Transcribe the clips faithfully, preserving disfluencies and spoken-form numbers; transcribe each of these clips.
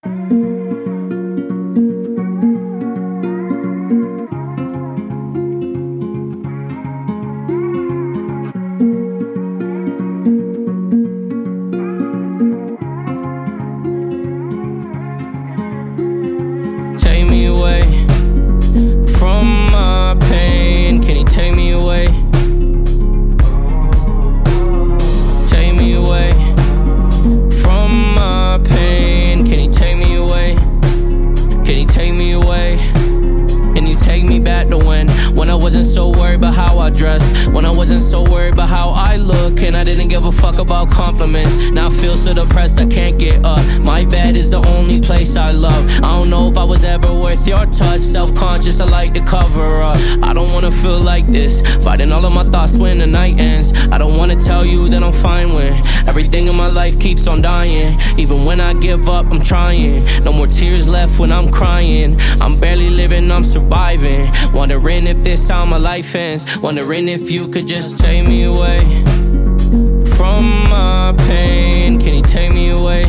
Take me away from my pain. Can you take me away? Take me away from my pain. Can you take me away? Can you take me away? And you take me back to when When I wasn't so worried about how I dress, when I wasn't so worried about how I look, and I didn't give a fuck about compliments. Now I feel so depressed I can't get up. My bed is the only place I love. I don't know if I was ever worth your touch. Self-conscious, I like to cover up. I don't wanna feel like this, fighting all of my thoughts when the night ends. I don't wanna tell you that I'm fine when everything in my life keeps on dying. Even when I give up, I'm trying. No more tears left when I'm crying. I'm barely living, I'm surviving. Wondering if this how my life ends. Wondering if you could just take me away from my pain. Can you take me away?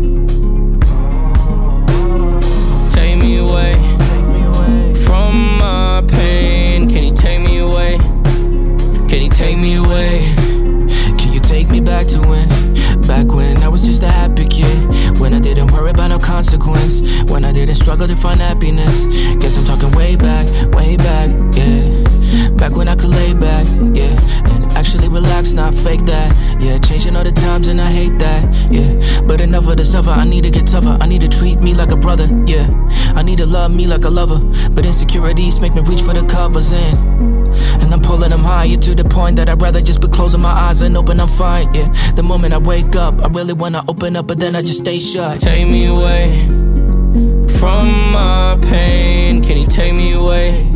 Take me away from my pain. Can you take me away? Can you take me away? Can you take me back to when? Back when I was just a happy kid, when I didn't worry about no consequence, when I didn't struggle to find happiness. Guess I'm talking way back, way back, yeah. Back when I could lay back, yeah, and actually relax, not fake that, yeah. Changing all the times and I hate that, yeah. But enough of the suffer, I need to get tougher. I need to treat me like a brother, yeah. I need to love me like a lover, but insecurities make me reach for the covers in. And I'm pulling them higher to the point that I'd rather just be closing my eyes and open, I'm fine, yeah. The moment I wake up, I really wanna open up, but then I just stay shut. Take me away from my pain. Can you take me away?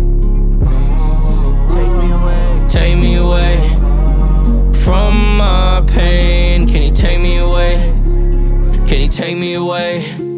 Take me away. Take me away from my pain. Can you take me away? Can you take me away?